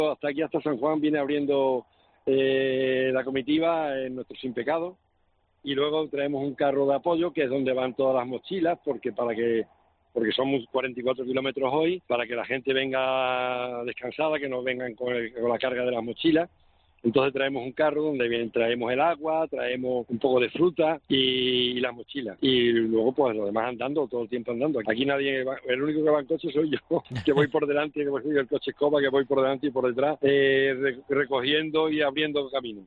Hasta aquí, hasta San Juan, viene abriendo la comitiva en nuestro Sin Pecado, y luego traemos un carro de apoyo que es donde van todas las mochilas, porque somos 44 kilómetros hoy, para que la gente venga descansada, que no vengan con la carga de las mochilas. Entonces traemos un carro donde traemos el agua, traemos un poco de fruta y las mochilas. Y luego pues lo demás andando, todo el tiempo andando. Aquí nadie va, el único que va en coche soy yo, que voy por delante, que voy el coche escoba, que voy por delante y por detrás, recogiendo y abriendo camino.